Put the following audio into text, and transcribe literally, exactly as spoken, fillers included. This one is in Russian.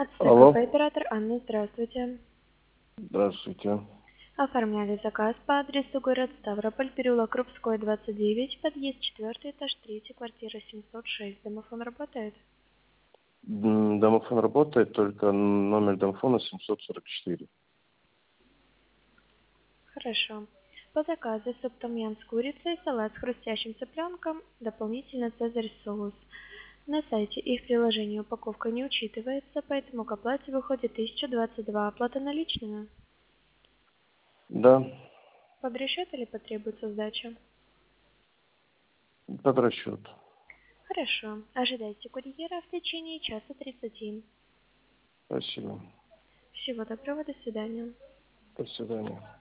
Алло, Оператор Анна, здравствуйте. здравствуйте. Оформляли заказ по адресу город Ставрополь, переулок Крупской, двадцать девять, подъезд четвертый, этаж третий, квартира семьсот шесть. Домофон работает? М, Домофон работает, только номер домофона семьсот сорок четыре. Хорошо. По заказу суп том-ям с курицей, салат с хрустящим цыпленком, дополнительно цезарь соус. На сайте и в приложении упаковка не учитывается, поэтому к оплате выходит тысяча двадцать два. Оплата наличными. Да, Под расчет или потребуется сдача? под расчет. Хорошо. Ожидайте курьера в течение часа тридцати. Спасибо. Всего доброго, до свидания. До свидания.